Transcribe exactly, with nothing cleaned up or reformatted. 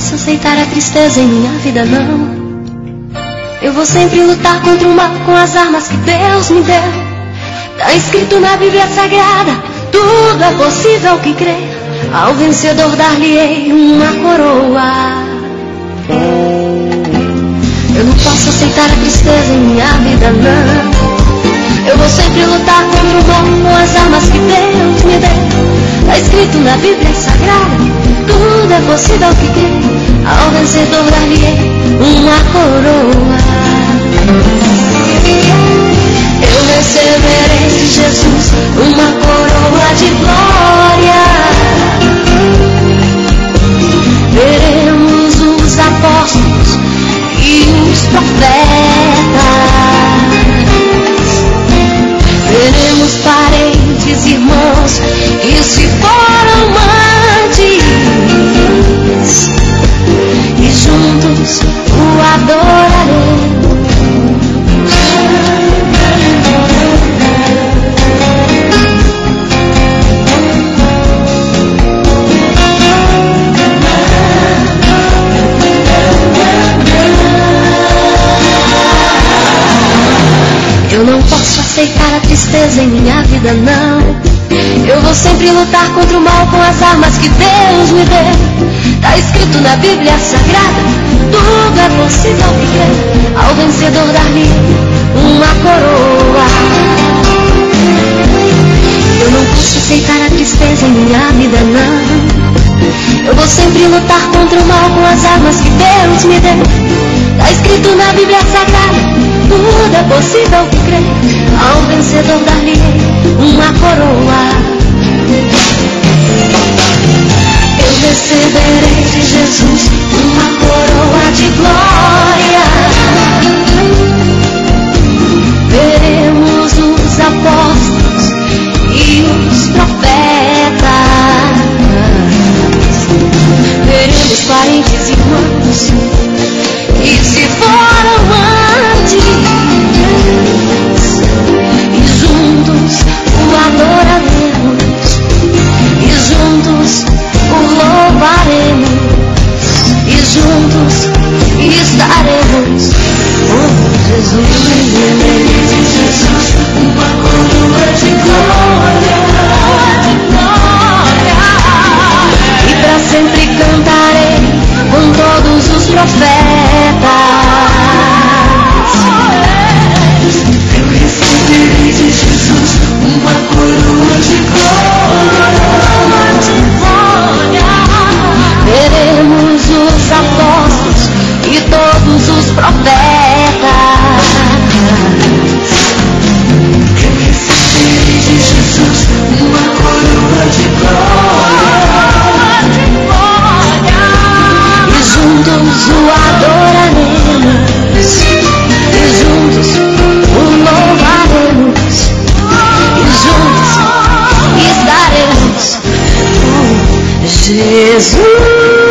posso aceitar a tristeza em minha vida, não. Eu vou sempre lutar contra o mal com as armas que Deus me deu. Tá escrito na Bíblia Sagrada, tudo é possível que crê. Ao vencedor dar-lhe-ei uma coroa. Eu não posso aceitar a tristeza em minha vida, não. Eu vou sempre lutar contra o mal com as armas que Deus me deu. Tá escrito na Bíblia Sagrada, tudo é possível que crê. Ao vencedor dar-lhe-ei uma coroa. Eu receberei de Jesus uma coroa de glória. Veremos os apóstolos e os profetas. Veremos parentes, irmãos, e se foram amantes, e juntos o adoraremos. Eu não posso aceitar a tristeza em minha vida, não. Eu vou sempre lutar contra o mal com as armas que Deus me deu. Tá escrito na Bíblia Sagrada, tudo é possível que crê. Ao vencedor dar-lhe uma coroa. Eu não posso aceitar a tristeza em minha vida, não. Eu vou sempre lutar contra o mal com as armas que Deus me deu. Tá escrito na Bíblia Sagrada, tudo é possível que crê. Ao vencedor dar-lhe uma coroa. Eu receberei de Jesus uma coroa de glória. Veremos os apóstolos e os profetas. Veremos parentes e irmãos, e se foram antes, e juntos o adoraremos, e juntos o louvaremos, e juntos estaremos com Jesus. Jesus, uma coroa de glória, e para sempre cantarei com todos os profetas. Eu receberei de Jesus uma coroa de glória. Veremos os apóstolos e todos os profetas. Eu receberei de Jesus uma coroa de glória. E juntos o adoraremos, e juntos o louvaremos, e juntos estaremos com Jesus.